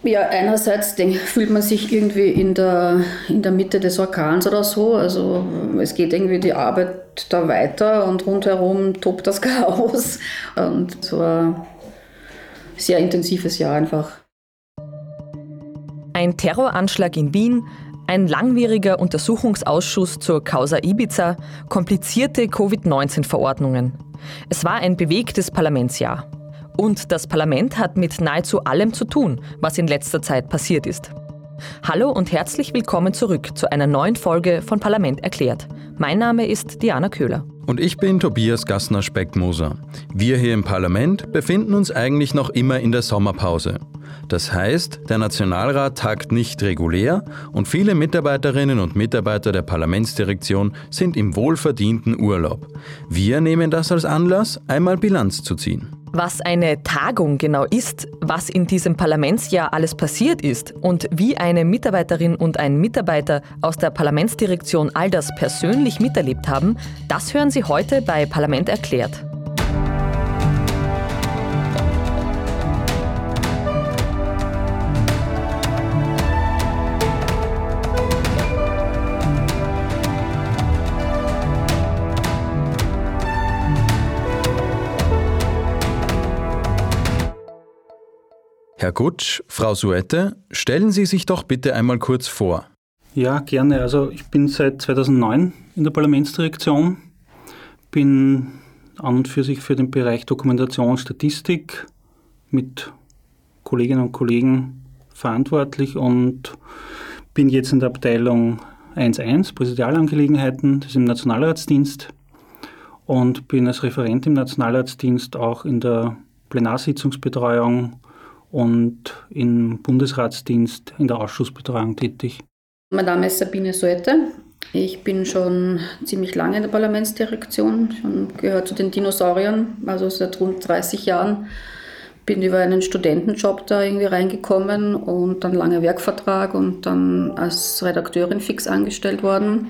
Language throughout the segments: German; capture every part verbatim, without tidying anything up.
Ja, einerseits denk, fühlt man sich irgendwie in der, in der Mitte des Orkans oder so. Also es geht irgendwie die Arbeit da weiter und rundherum tobt das Chaos. Und so ein sehr intensives Jahr einfach. Ein Terroranschlag in Wien, ein langwieriger Untersuchungsausschuss zur Causa Ibiza, komplizierte Covid neunzehn Verordnungen. Es war ein bewegtes Parlamentsjahr. Und das Parlament hat mit nahezu allem zu tun, was in letzter Zeit passiert ist. Hallo und herzlich willkommen zurück zu einer neuen Folge von Parlament erklärt. Mein Name ist Diana Köhler. Und ich bin Tobias Gassner-Speckmoser. Wir hier im Parlament befinden uns eigentlich noch immer in der Sommerpause. Das heißt, der Nationalrat tagt nicht regulär und viele Mitarbeiterinnen und Mitarbeiter der Parlamentsdirektion sind im wohlverdienten Urlaub. Wir nehmen das als Anlass, einmal Bilanz zu ziehen. Was eine Tagung genau ist, was in diesem Parlamentsjahr alles passiert ist und wie eine Mitarbeiterin und ein Mitarbeiter aus der Parlamentsdirektion all das persönlich miterlebt haben, das hören Sie heute bei Parlament erklärt. Herr Gutsch, Frau Suette, stellen Sie sich doch bitte einmal kurz vor. Ja, gerne. Also ich bin seit zweitausendneun in der Parlamentsdirektion, bin an und für sich für den Bereich Dokumentation und Statistik mit Kolleginnen und Kollegen verantwortlich und bin jetzt in der Abteilung eins Punkt eins, Präsidialangelegenheiten, das ist im Nationalratsdienst und bin als Referent im Nationalratsdienst auch in der Plenarsitzungsbetreuung und im Bundesratsdienst in der Ausschussbetreuung tätig. Mein Name ist Sabine Suette. Ich bin schon ziemlich lange in der Parlamentsdirektion, schon gehört zu den Dinosauriern, also seit rund dreißig Jahren. Bin über einen Studentenjob da irgendwie reingekommen und dann langer Werkvertrag und dann als Redakteurin fix angestellt worden.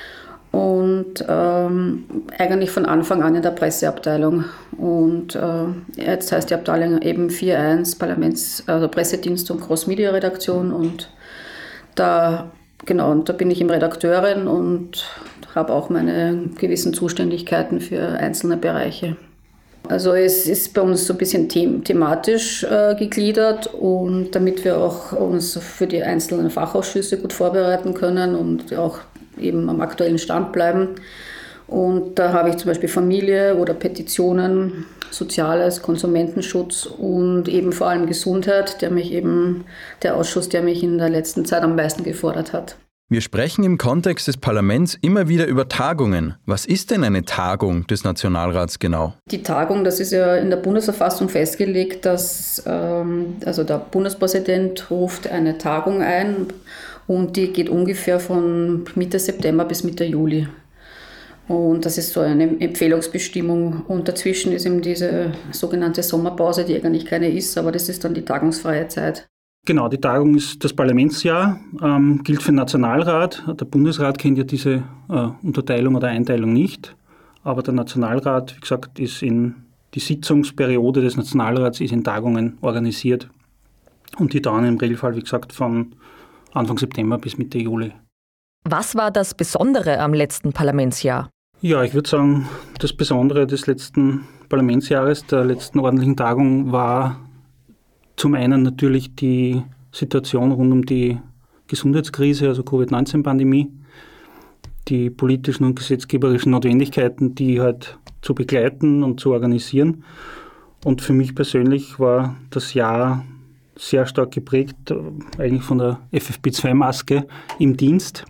Und ähm, eigentlich von Anfang an in der Presseabteilung. Und äh, jetzt heißt die Abteilung eben vier Punkt eins Parlaments-, also Pressedienst und Cross-Media-Redaktion. Und da, genau, und da bin ich eben Redakteurin und habe auch meine gewissen Zuständigkeiten für einzelne Bereiche. Also es ist bei uns so ein bisschen them- thematisch äh, gegliedert und damit wir auch uns für die einzelnen Fachausschüsse gut vorbereiten können und auch eben am aktuellen Stand bleiben. Und da habe ich zum Beispiel Familie oder Petitionen, Soziales, Konsumentenschutz und eben vor allem Gesundheit, der mich eben, der Ausschuss, der mich in der letzten Zeit am meisten gefordert hat. Wir sprechen im Kontext des Parlaments immer wieder über Tagungen. Was ist denn eine Tagung des Nationalrats genau? Die Tagung, das ist ja in der Bundesverfassung festgelegt, dass ähm, also der Bundespräsident ruft eine Tagung ein und die geht ungefähr von Mitte September bis Mitte Juli. Und das ist so eine Empfehlungsbestimmung. Und dazwischen ist eben diese sogenannte Sommerpause, die eigentlich keine ist, aber das ist dann die tagungsfreie Zeit. Genau, die Tagung ist das Parlamentsjahr, ähm, gilt für den Nationalrat. Der Bundesrat kennt ja diese äh, Unterteilung oder Einteilung nicht. Aber der Nationalrat, wie gesagt, ist in die Sitzungsperiode des Nationalrats ist in Tagungen organisiert. Und die dauern im Regelfall, wie gesagt, von Anfang September bis Mitte Juli. Was war das Besondere am letzten Parlamentsjahr? Ja, ich würde sagen, das Besondere des letzten Parlamentsjahres, der letzten ordentlichen Tagung, war zum einen natürlich die Situation rund um die Gesundheitskrise, also Covid neunzehn Pandemie, die politischen und gesetzgeberischen Notwendigkeiten, die halt zu begleiten und zu organisieren. Und für mich persönlich war das Jahr sehr stark geprägt, eigentlich von der F F P zwei Maske im Dienst.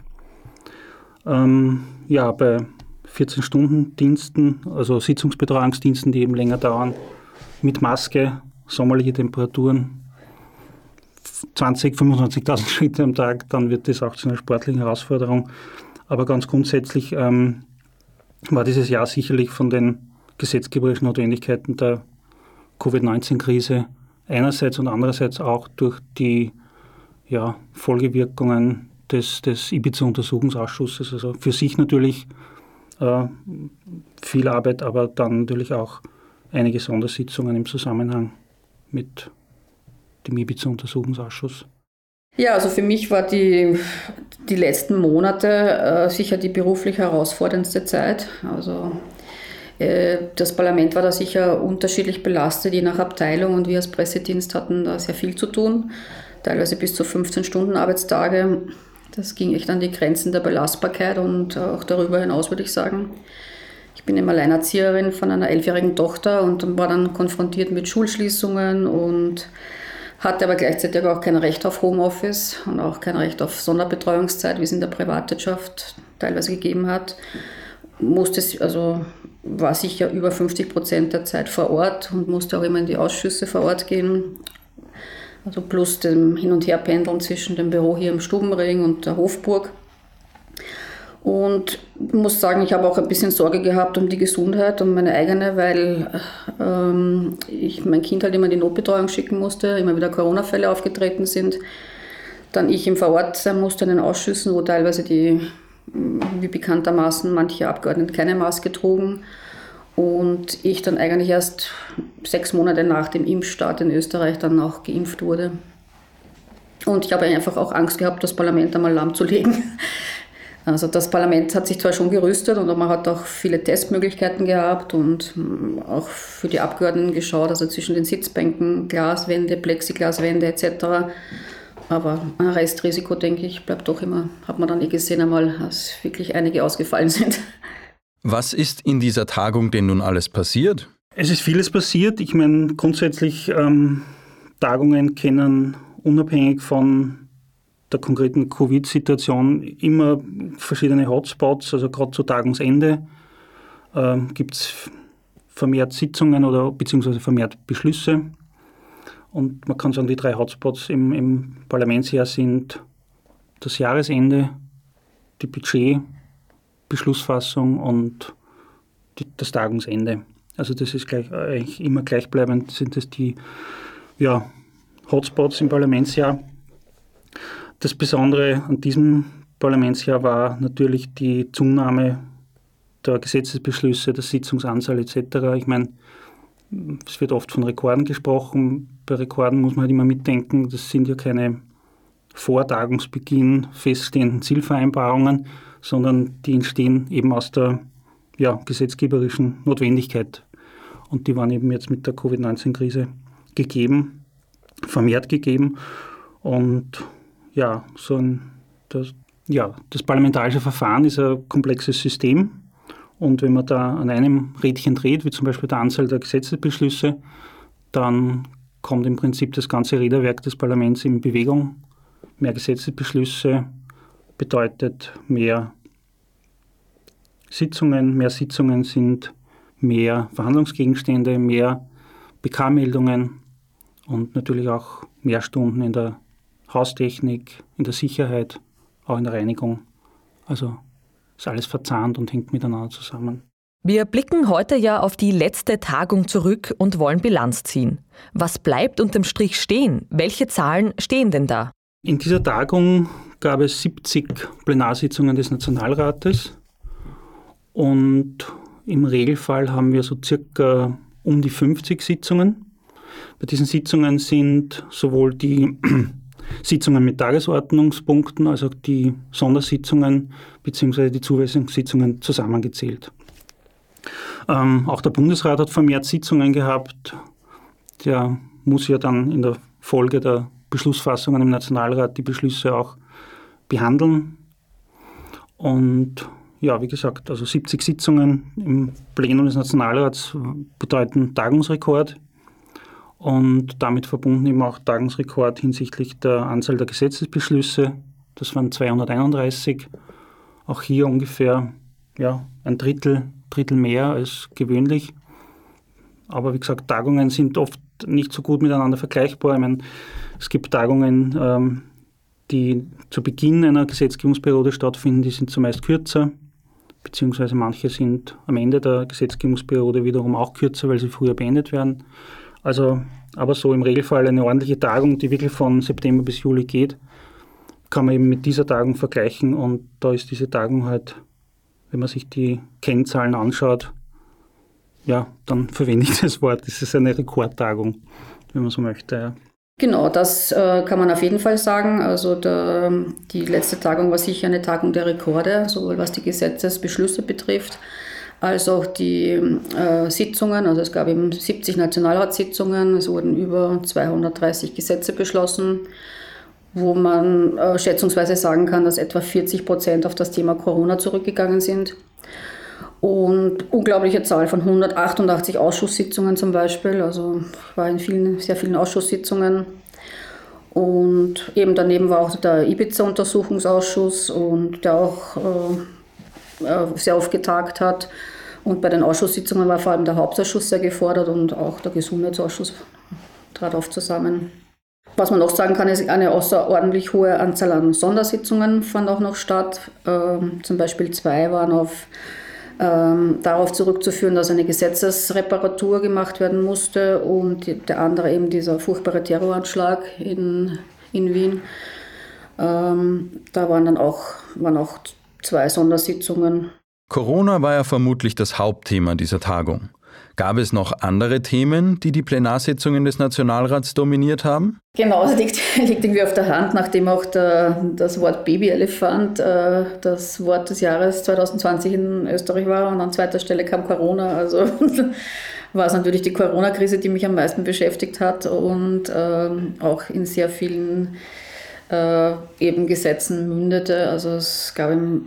Ähm, ja, bei vierzehn Stunden Diensten, also Sitzungsbetreuungsdiensten, die eben länger dauern, mit Maske, sommerliche Temperaturen, zwanzigtausend, fünfundzwanzigtausend Schritte am Tag, dann wird das auch zu einer sportlichen Herausforderung. Aber ganz grundsätzlich ähm, war dieses Jahr sicherlich von den gesetzgeberischen Notwendigkeiten der Covid neunzehn Krise einerseits und andererseits auch durch die ja, Folgewirkungen des, des Ibiza-Untersuchungsausschusses. Also für sich natürlich äh, viel Arbeit, aber dann natürlich auch einige Sondersitzungen im Zusammenhang mit dem Ibiza-Untersuchungsausschuss? Ja, also für mich war die, die letzten Monate äh, sicher die beruflich herausforderndste Zeit. Also äh, das Parlament war da sicher unterschiedlich belastet, je nach Abteilung, und wir als Pressedienst hatten da sehr viel zu tun, teilweise bis zu fünfzehn Stunden Arbeitstage. Das ging echt an die Grenzen der Belastbarkeit und auch darüber hinaus, würde ich sagen. Ich bin eben Alleinerzieherin von einer elfjährigen Tochter und war dann konfrontiert mit Schulschließungen und hatte aber gleichzeitig auch kein Recht auf Homeoffice und auch kein Recht auf Sonderbetreuungszeit, wie es in der Privatwirtschaft teilweise gegeben hat. Musste, also war sicher über fünfzig Prozent der Zeit vor Ort und musste auch immer in die Ausschüsse vor Ort gehen. Also plus dem Hin- und Herpendeln zwischen dem Büro hier im Stubenring und der Hofburg. Und ich muss sagen, ich habe auch ein bisschen Sorge gehabt um die Gesundheit, um meine eigene, weil ähm, ich mein Kind halt immer in die Notbetreuung schicken musste, immer wieder Corona-Fälle aufgetreten sind. Dann ich im Vor Ort sein musste in den Ausschüssen, wo teilweise die, wie bekanntermaßen, manche Abgeordnete keine Maske trugen. Und ich dann eigentlich erst sechs Monate nach dem Impfstart in Österreich dann auch geimpft wurde. Und ich habe einfach auch Angst gehabt, das Parlament einmal lahmzulegen. Also das Parlament hat sich zwar schon gerüstet und man hat auch viele Testmöglichkeiten gehabt und auch für die Abgeordneten geschaut, also zwischen den Sitzbänken, Glaswände, Plexiglaswände et cetera. Aber ein Restrisiko, denke ich, bleibt doch immer, hat man dann eh gesehen einmal, dass wirklich einige ausgefallen sind. Was ist in dieser Tagung denn nun alles passiert? Es ist vieles passiert. Ich meine, grundsätzlich ähm, Tagungen kennen unabhängig von der konkreten Covid-Situation immer verschiedene Hotspots. Also gerade zu Tagungsende äh, gibt es vermehrt Sitzungen oder beziehungsweise vermehrt Beschlüsse. Und man kann sagen, die drei Hotspots im, im Parlamentsjahr sind das Jahresende, die Budgetbeschlussfassung und die, das Tagungsende. Also das ist gleich, eigentlich immer gleichbleibend, sind das die ja, Hotspots im Parlamentsjahr. Das Besondere an diesem Parlamentsjahr war natürlich die Zunahme der Gesetzesbeschlüsse, der Sitzungsanzahl et cetera. Ich meine, es wird oft von Rekorden gesprochen. Bei Rekorden muss man halt immer mitdenken, das sind ja keine vor Tagungsbeginn feststehenden Zielvereinbarungen, sondern die entstehen eben aus der ja, gesetzgeberischen Notwendigkeit. Und die waren eben jetzt mit der Covid neunzehn Krise gegeben, vermehrt gegeben. Und ja, so ein, das, ja, das parlamentarische Verfahren ist ein komplexes System. Und wenn man da an einem Rädchen dreht, wie zum Beispiel der Anzahl der Gesetzesbeschlüsse, dann kommt im Prinzip das ganze Räderwerk des Parlaments in Bewegung. Mehr Gesetzesbeschlüsse bedeutet mehr Sitzungen. Mehr Sitzungen sind mehr Verhandlungsgegenstände, mehr B K-Meldungen und natürlich auch mehr Stunden in der Haustechnik, in der Sicherheit, auch in der Reinigung. Also ist alles verzahnt und hängt miteinander zusammen. Wir blicken heute ja auf die letzte Tagung zurück und wollen Bilanz ziehen. Was bleibt unterm Strich stehen? Welche Zahlen stehen denn da? In dieser Tagung gab es siebzig Plenarsitzungen des Nationalrates und im Regelfall haben wir so circa um die fünfzig Sitzungen. Bei diesen Sitzungen sind sowohl die Sitzungen mit Tagesordnungspunkten, also die Sondersitzungen bzw. die Zuweisungssitzungen zusammengezählt. Ähm, auch der Bundesrat hat vermehrt Sitzungen gehabt. Der muss ja dann in der Folge der Beschlussfassungen im Nationalrat die Beschlüsse auch behandeln. Und ja, wie gesagt, also siebzig Sitzungen im Plenum des Nationalrats bedeuten Tagungsrekord. Und damit verbunden eben auch Tagungsrekord hinsichtlich der Anzahl der Gesetzesbeschlüsse. Das waren zweihunderteinunddreißig. Auch hier ungefähr ja, ein Drittel, Drittel mehr als gewöhnlich. Aber wie gesagt, Tagungen sind oft nicht so gut miteinander vergleichbar. Ich meine, es gibt Tagungen, ähm, die zu Beginn einer Gesetzgebungsperiode stattfinden, die sind zumeist kürzer, beziehungsweise manche sind am Ende der Gesetzgebungsperiode wiederum auch kürzer, weil sie früher beendet werden. Also, aber so im Regelfall eine ordentliche Tagung, die wirklich von September bis Juli geht, kann man eben mit dieser Tagung vergleichen. Und da ist diese Tagung halt, wenn man sich die Kennzahlen anschaut, ja, dann verwende ich das Wort. Das ist eine Rekordtagung, wenn man so möchte. Ja. Genau, das äh, kann man auf jeden Fall sagen. Also der, die letzte Tagung war sicher eine Tagung der Rekorde, sowohl was die Gesetzesbeschlüsse betrifft, als auch die äh, Sitzungen. Also es gab eben siebzig Nationalratssitzungen, es wurden über zweihundertdreißig Gesetze beschlossen, wo man äh, schätzungsweise sagen kann, dass etwa vierzig Prozent auf das Thema Corona zurückgegangen sind. Und unglaubliche Zahl von hundertachtundachtzig Ausschusssitzungen zum Beispiel. Also ich war in vielen, sehr vielen Ausschusssitzungen. Und eben daneben war auch der Ibiza-Untersuchungsausschuss, und der auch äh, sehr oft getagt hat. Und bei den Ausschusssitzungen war vor allem der Hauptausschuss sehr gefordert und auch der Gesundheitsausschuss trat oft zusammen. Was man noch sagen kann, ist, eine außerordentlich hohe Anzahl an Sondersitzungen fand auch noch statt. Ähm, zum Beispiel zwei waren auf Ähm, darauf zurückzuführen, dass eine Gesetzesreparatur gemacht werden musste, und die, der andere eben dieser furchtbare Terroranschlag in, in Wien. Ähm, da waren dann auch, waren auch zwei Sondersitzungen. Corona war ja vermutlich das Hauptthema dieser Tagung. Gab es noch andere Themen, die die Plenarsitzungen des Nationalrats dominiert haben? Genau, das liegt, liegt irgendwie auf der Hand, nachdem auch der, das Wort Babyelefant äh, das Wort des Jahres zwanzig zwanzig in Österreich war, und an zweiter Stelle kam Corona. Also war es natürlich die Corona-Krise, die mich am meisten beschäftigt hat, und äh, auch in sehr vielen äh, eben Gesetzen mündete. Also es gab im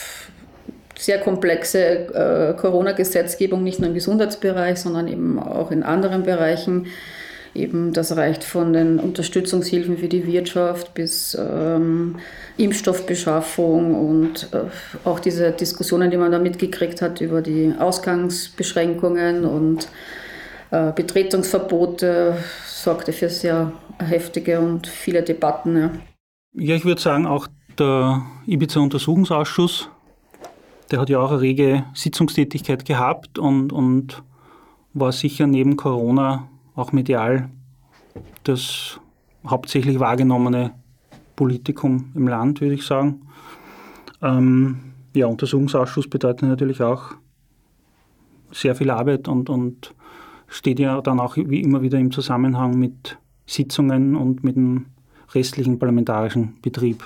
sehr komplexe äh, Corona-Gesetzgebung, nicht nur im Gesundheitsbereich, sondern eben auch in anderen Bereichen. Eben das reicht von den Unterstützungshilfen für die Wirtschaft bis ähm, Impfstoffbeschaffung und äh, auch diese Diskussionen, die man da mitgekriegt hat über die Ausgangsbeschränkungen und äh, Betretungsverbote, sorgte für sehr heftige und viele Debatten. Ja, ja ich würde sagen, auch der Ibiza-Untersuchungsausschuss, der hat ja auch eine rege Sitzungstätigkeit gehabt und, und war sicher neben Corona auch medial das hauptsächlich wahrgenommene Politikum im Land, würde ich sagen. Ähm, ja, Untersuchungsausschuss bedeutet natürlich auch sehr viel Arbeit und, und steht ja dann auch wie immer wieder im Zusammenhang mit Sitzungen und mit dem restlichen parlamentarischen Betrieb.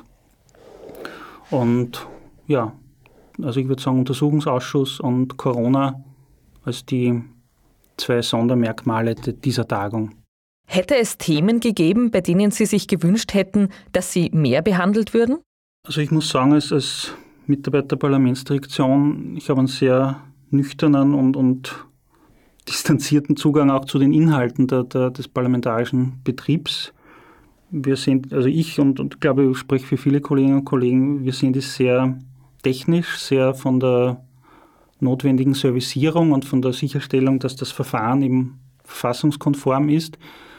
Und ja, also ich würde sagen, Untersuchungsausschuss und Corona als die zwei Sondermerkmale dieser Tagung. Hätte es Themen gegeben, bei denen Sie sich gewünscht hätten, dass sie mehr behandelt würden? Also ich muss sagen, als, als Mitarbeiter der Parlamentsdirektion, ich habe einen sehr nüchternen und, und distanzierten Zugang auch zu den Inhalten der, der, des parlamentarischen Betriebs. Wir sehen, also ich und, und glaube, ich spreche für viele Kolleginnen und Kollegen, wir sehen das sehr technisch, sehr von der notwendigen Servicierung und von der Sicherstellung, dass das Verfahren eben verfassungskonform ist.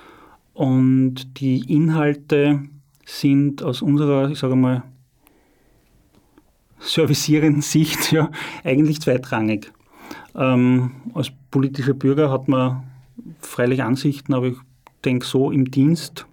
Und die Inhalte sind aus unserer, ich sage mal, servicierenden Sicht ja eigentlich zweitrangig. Ähm, als politischer Bürger hat man freilich Ansichten, aber ich denke, so im Dienst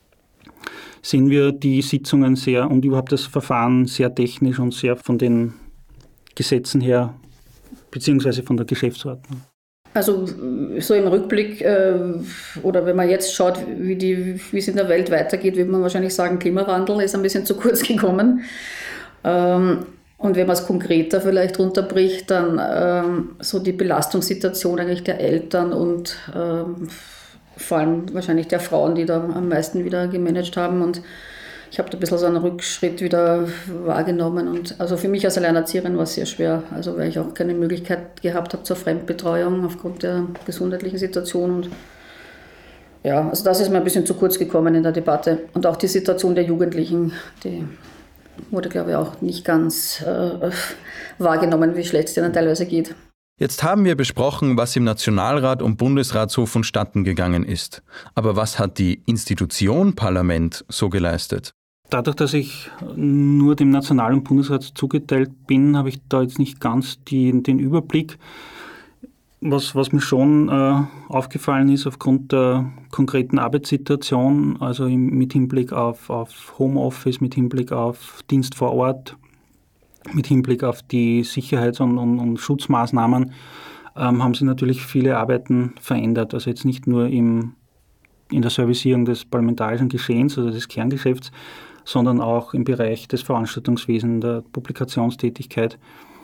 sehen wir die Sitzungen sehr und überhaupt das Verfahren sehr technisch und sehr von den Gesetzen her, beziehungsweise von der Geschäftsordnung. Also so im Rückblick äh, oder wenn man jetzt schaut, wie, die, wie es in der Welt weitergeht, würde man wahrscheinlich sagen, Klimawandel ist ein bisschen zu kurz gekommen. Ähm, und wenn man es konkreter vielleicht runterbricht, dann ähm, so die Belastungssituation eigentlich der Eltern und ähm, vor allem wahrscheinlich der Frauen, die da am meisten wieder gemanagt haben. Und ich habe da ein bisschen so einen Rückschritt wieder wahrgenommen. Und also für mich als Alleinerzieherin war es sehr schwer, also weil ich auch keine Möglichkeit gehabt habe zur Fremdbetreuung aufgrund der gesundheitlichen Situation. Und ja, also das ist mir ein bisschen zu kurz gekommen in der Debatte. Und auch die Situation der Jugendlichen, die wurde, glaube ich, auch nicht ganz äh, wahrgenommen, wie schlecht es denen teilweise geht. Jetzt haben wir besprochen, was im Nationalrat und Bundesrat so vonstatten gegangen ist. Aber was hat die Institution Parlament so geleistet? Dadurch, dass ich nur dem National- und Bundesrat zugeteilt bin, habe ich da jetzt nicht ganz die, den Überblick. Was, was mir schon äh, aufgefallen ist aufgrund der konkreten Arbeitssituation, also im, mit Hinblick auf, auf Homeoffice, mit Hinblick auf Dienst vor Ort, mit Hinblick auf die Sicherheits- und, und, und Schutzmaßnahmen, ähm, haben sich natürlich viele Arbeiten verändert. Also jetzt nicht nur im in der Servicierung des parlamentarischen Geschehens oder des Kerngeschäfts, sondern auch im Bereich des Veranstaltungswesens, der Publikationstätigkeit.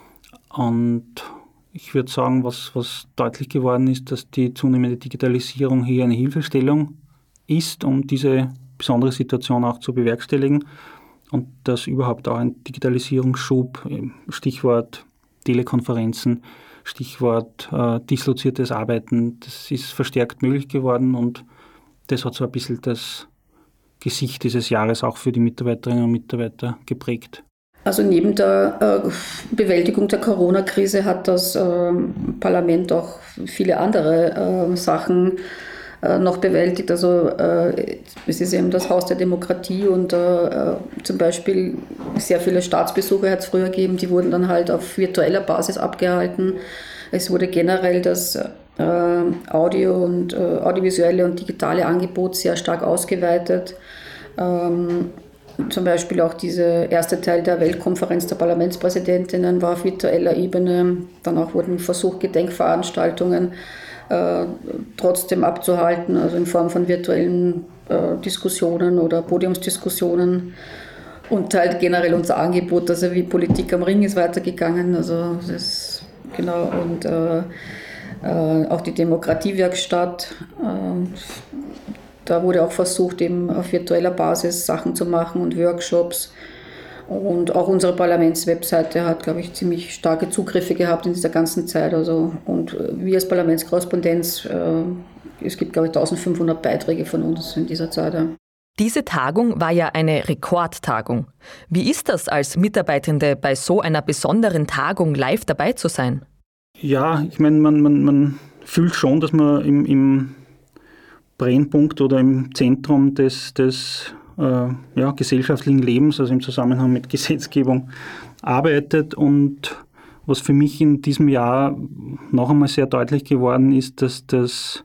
Und ich würde sagen, was, was deutlich geworden ist, dass die zunehmende Digitalisierung hier eine Hilfestellung ist, um diese besondere Situation auch zu bewerkstelligen. Und dass überhaupt auch ein Digitalisierungsschub, Stichwort Telekonferenzen, Stichwort äh, disloziertes Arbeiten, das ist verstärkt möglich geworden und das hat so ein bisschen das Gesicht dieses Jahres auch für die Mitarbeiterinnen und Mitarbeiter geprägt. Also neben der äh, Bewältigung der Corona-Krise hat das äh, Parlament auch viele andere äh, Sachen äh, noch bewältigt. Also äh, es ist eben das Haus der Demokratie und äh, zum Beispiel sehr viele Staatsbesuche hat es früher gegeben, die wurden dann halt auf virtueller Basis abgehalten. Es wurde generell das äh, Audio- und äh, audiovisuelle und digitale Angebot sehr stark ausgeweitet. Ähm, Zum Beispiel auch dieser erste Teil der Weltkonferenz der Parlamentspräsidentinnen war auf virtueller Ebene. Dann auch wurden versucht, Gedenkveranstaltungen äh, trotzdem abzuhalten, also in Form von virtuellen äh, Diskussionen oder Podiumsdiskussionen. Und halt generell unser Angebot, also wie Politik am Ring ist weitergegangen. Also das ist, genau, und äh, äh, auch die Demokratiewerkstatt. Äh, Da wurde auch versucht, eben auf virtueller Basis Sachen zu machen und Workshops. Und auch unsere Parlamentswebseite hat, glaube ich, ziemlich starke Zugriffe gehabt in dieser ganzen Zeit. Also, und wir als Parlamentskorrespondenz, äh, es gibt, glaube ich, eintausendfünfhundert Beiträge von uns in dieser Zeit. Ja. Diese Tagung war ja eine Rekordtagung. Wie ist das als Mitarbeitende bei so einer besonderen Tagung live dabei zu sein? Ja, ich meine, man, man, man fühlt schon, dass man im, im Brennpunkt oder im Zentrum des, des äh, ja, gesellschaftlichen Lebens, also im Zusammenhang mit Gesetzgebung, arbeitet. Und was für mich in diesem Jahr noch einmal sehr deutlich geworden ist, dass das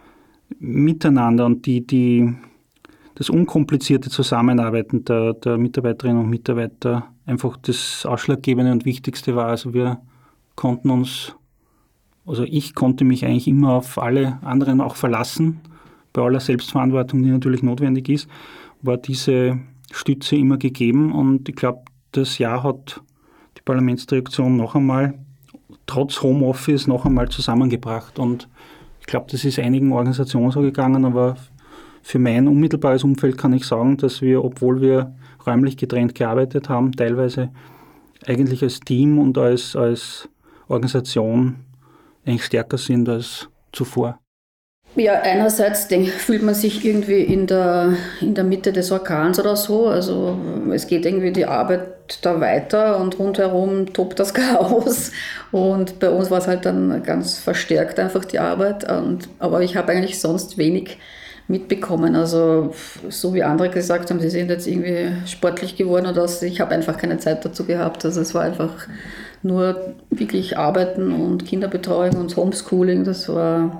Miteinander und die, die, das unkomplizierte Zusammenarbeiten der, der Mitarbeiterinnen und Mitarbeiter einfach das Ausschlaggebende und Wichtigste war. Also wir konnten uns, also ich konnte mich eigentlich immer auf alle anderen auch verlassen. Bei aller Selbstverantwortung, die natürlich notwendig ist, war diese Stütze immer gegeben. Und ich glaube, das Jahr hat die Parlamentsdirektion noch einmal, trotz Homeoffice, noch einmal zusammengebracht. Und ich glaube, das ist einigen Organisationen so gegangen, aber für mein unmittelbares Umfeld kann ich sagen, dass wir, obwohl wir räumlich getrennt gearbeitet haben, teilweise eigentlich als Team und als, als Organisation eigentlich stärker sind als zuvor. Ja, einerseits denk, fühlt man sich irgendwie in der, in der Mitte des Orkans oder so. Also es geht irgendwie die Arbeit da weiter und rundherum tobt das Chaos. Und bei uns war es halt dann ganz verstärkt einfach die Arbeit. Und, aber ich habe eigentlich sonst wenig mitbekommen. Also so wie andere gesagt haben, sie sind jetzt irgendwie sportlich geworden oder so. Ich habe einfach keine Zeit dazu gehabt. Also es war einfach nur wirklich Arbeiten und Kinderbetreuung und Homeschooling. Das war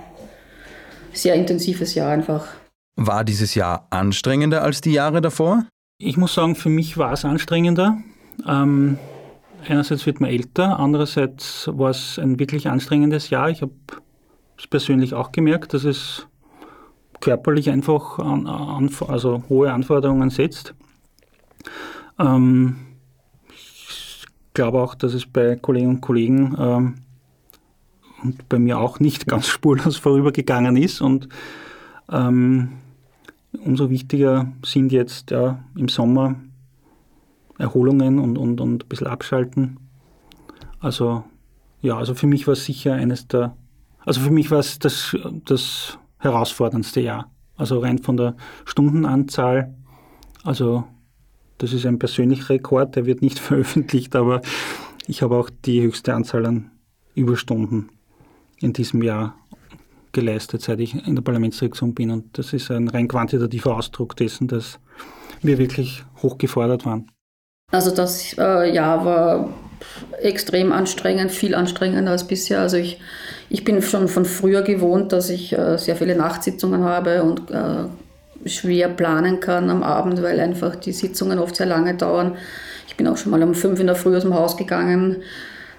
sehr intensives Jahr einfach. War dieses Jahr anstrengender als die Jahre davor? Ich muss sagen, für mich war es anstrengender. Ähm, einerseits wird man älter, andererseits war es ein wirklich anstrengendes Jahr. Ich habe es persönlich auch gemerkt, dass es körperlich einfach an, an, also hohe Anforderungen setzt. Ähm, ich glaube auch, dass es bei Kolleginnen und Kollegen ähm, und bei mir auch nicht ganz spurlos vorübergegangen ist. Und ähm, umso wichtiger sind jetzt ja, im Sommer Erholungen und, und, und ein bisschen abschalten. Also ja, also für mich war es sicher eines der, also für mich war es das, das herausforderndste Jahr. Also rein von der Stundenanzahl, also das ist ein persönlicher Rekord, der wird nicht veröffentlicht, aber ich habe auch die höchste Anzahl an Überstunden in diesem Jahr geleistet, seit ich in der Parlamentsdirektion bin. Und das ist ein rein quantitativer Ausdruck dessen, dass wir wirklich hoch gefordert waren. Also das äh, Jahr war extrem anstrengend, viel anstrengender als bisher. Also ich, ich bin schon von früher gewohnt, dass ich äh, sehr viele Nachtsitzungen habe und äh, schwer planen kann am Abend, weil einfach die Sitzungen oft sehr lange dauern. Ich bin auch schon mal um fünf in der Früh aus dem Haus gegangen.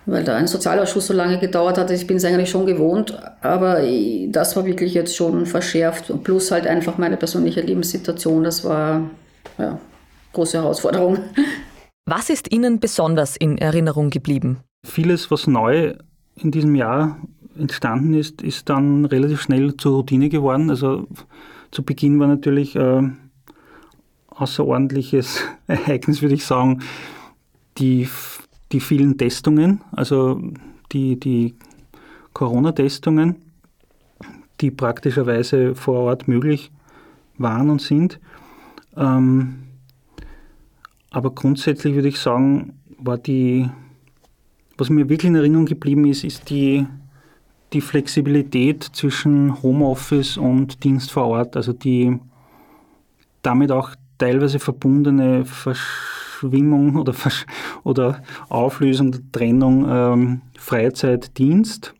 weil da ein Sozialausschuss so lange gedauert hat. Ich bin es eigentlich schon gewohnt, aber das war wirklich jetzt schon verschärft. Plus halt einfach meine persönliche Lebenssituation, das war ja große Herausforderung. Was ist Ihnen besonders in Erinnerung geblieben? Vieles, was neu in diesem Jahr entstanden ist, ist dann relativ schnell zur Routine geworden. Also zu Beginn war natürlich äh, außerordentliches Ereignis, würde ich sagen, die, die vielen Testungen, also die, die Corona-Testungen, die praktischerweise vor Ort möglich waren und sind. Ähm, aber grundsätzlich würde ich sagen, war die, was mir wirklich in Erinnerung geblieben ist, ist die, die Flexibilität zwischen Homeoffice und Dienst vor Ort, also die damit auch teilweise verbundene Verschwimmung oder, Versch- oder Auflösung der Trennung ähm, Freizeit-Dienst.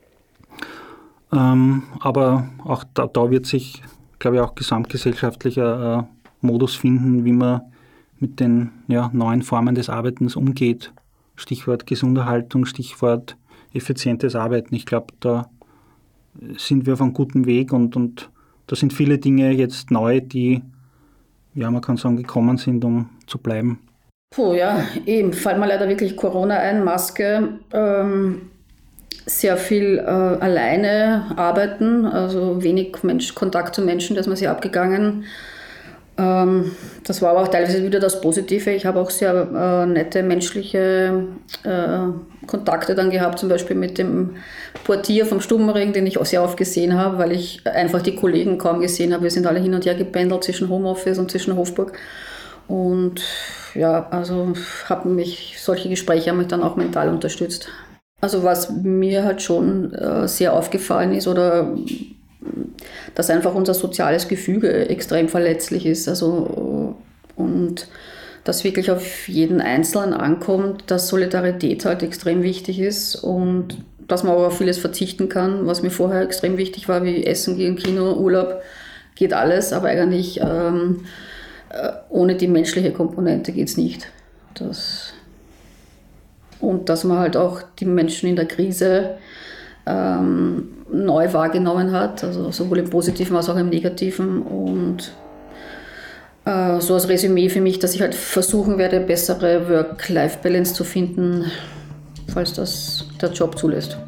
Ähm, aber auch da, da wird sich, glaube ich, auch gesamtgesellschaftlicher äh, Modus finden, wie man mit den ja, neuen Formen des Arbeitens umgeht. Stichwort Gesunderhaltung, Stichwort effizientes Arbeiten. Ich glaube, da sind wir auf einem guten Weg und, und da sind viele Dinge jetzt neu, die, ja, man kann sagen, gekommen sind, um zu bleiben. Puh, ja, eben, fällt mir leider wirklich Corona ein, Maske, ähm, sehr viel äh, alleine arbeiten, also wenig Mensch, Kontakt zu Menschen, das ist mir sehr abgegangen. Ähm, das war aber auch teilweise wieder das Positive. Ich habe auch sehr äh, nette menschliche äh, Kontakte dann gehabt, zum Beispiel mit dem Portier vom Stubenring, den ich auch sehr oft gesehen habe, weil ich einfach die Kollegen kaum gesehen habe. Wir sind alle hin und her gependelt zwischen Homeoffice und zwischen Hofburg. Und ja, also haben mich, solche Gespräche haben mich dann auch mental unterstützt. Also was mir halt schon äh, sehr aufgefallen ist oder dass einfach unser soziales Gefüge extrem verletzlich ist. Also, und dass wirklich auf jeden Einzelnen ankommt, dass Solidarität halt extrem wichtig ist und dass man aber auf vieles verzichten kann, was mir vorher extrem wichtig war, wie Essen gehen, Kino, Urlaub, geht alles, aber eigentlich ähm, ohne die menschliche Komponente geht es nicht. Das, und dass man halt auch die Menschen in der Krise ähm, neu wahrgenommen hat, also sowohl im Positiven als auch im Negativen. Und äh, so als Resümee für mich, dass ich halt versuchen werde, bessere Work-Life-Balance zu finden, falls das der Job zulässt.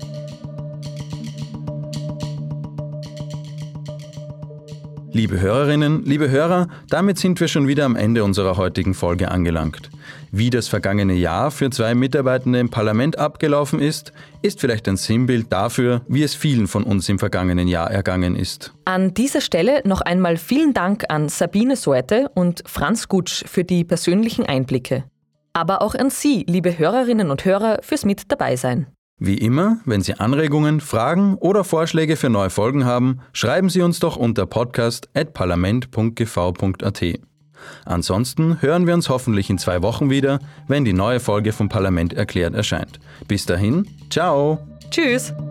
Liebe Hörerinnen, liebe Hörer, damit sind wir schon wieder am Ende unserer heutigen Folge angelangt. Wie das vergangene Jahr für zwei Mitarbeitende im Parlament abgelaufen ist, ist vielleicht ein Sinnbild dafür, wie es vielen von uns im vergangenen Jahr ergangen ist. An dieser Stelle noch einmal vielen Dank an Sabine Soete und Franz Gutsch für die persönlichen Einblicke. Aber auch an Sie, liebe Hörerinnen und Hörer, fürs Mit dabei sein. Wie immer, wenn Sie Anregungen, Fragen oder Vorschläge für neue Folgen haben, schreiben Sie uns doch unter podcast at parlament punkt g v punkt a t. Ansonsten hören wir uns hoffentlich in zwei Wochen wieder, wenn die neue Folge vom Parlament erklärt erscheint. Bis dahin, ciao! Tschüss!